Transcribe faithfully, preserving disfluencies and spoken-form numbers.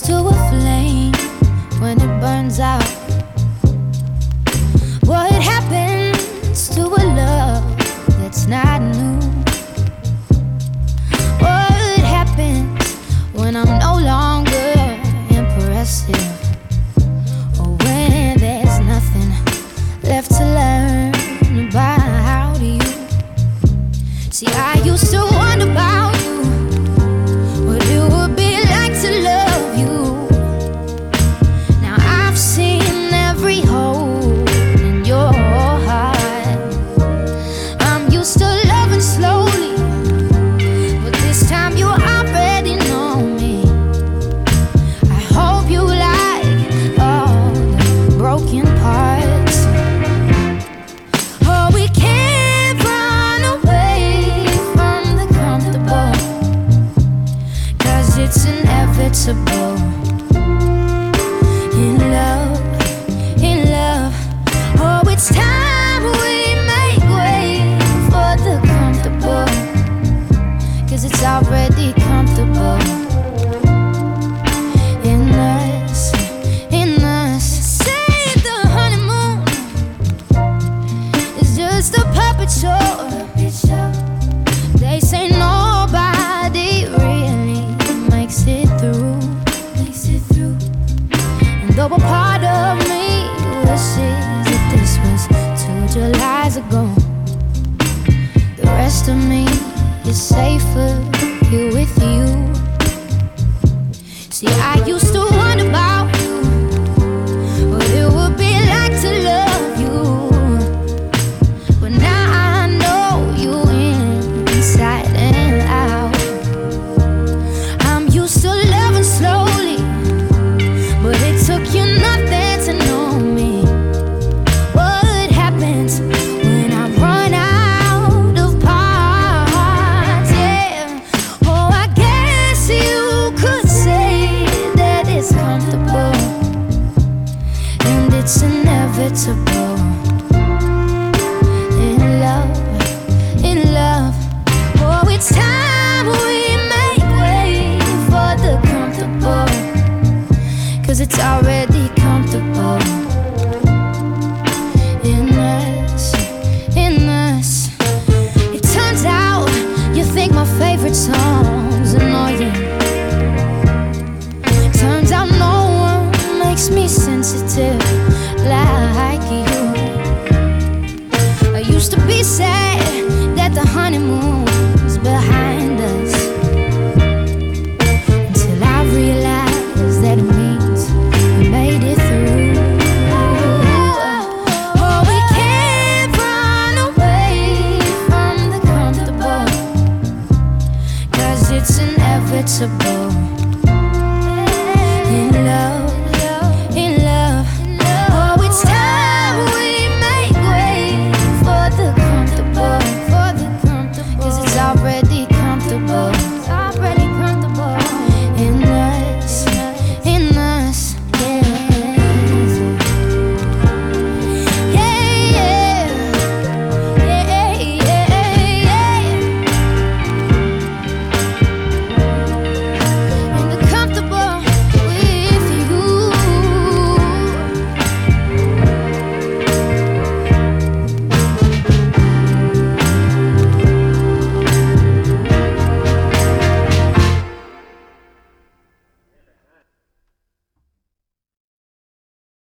to a flame when it burns out. What happens to a love that's not new? What happens when I'm no longer impressive, or when there's nothing left to learn about? How do you see? I used to wonder about you, what it would be like to love you. Now I've seen every hole in your heart. I'm used to loving slowly, but this time you already know me. I hope you like all the broken parts. Oh, we can't run away from the comfortable, 'cause it's inevitable. In love, in love, oh, it's time we make way for the comfortable, 'cause it's already comfortable. In us, in us. Say the honeymoon is just a puppet show. They say nobody really makes it through. Makes it through. And though a part of me wishes that this was two Julys ago, the rest of me is safer here with you. See, I used to wonder about you, what it would be like to love you. But now I know you inside and out. I'm used to loving slowly, but it took you nothing to know me. What happens when I run out of parts? Yeah. Oh, I guess you could say that it's comfortable, and it's inevitable. In love, in love, oh, it's time we make way for the comfortable, 'cause it's already comfortable. In us, in us. It turns out you think my favorite song's annoying. Turns out no one makes me sensitive.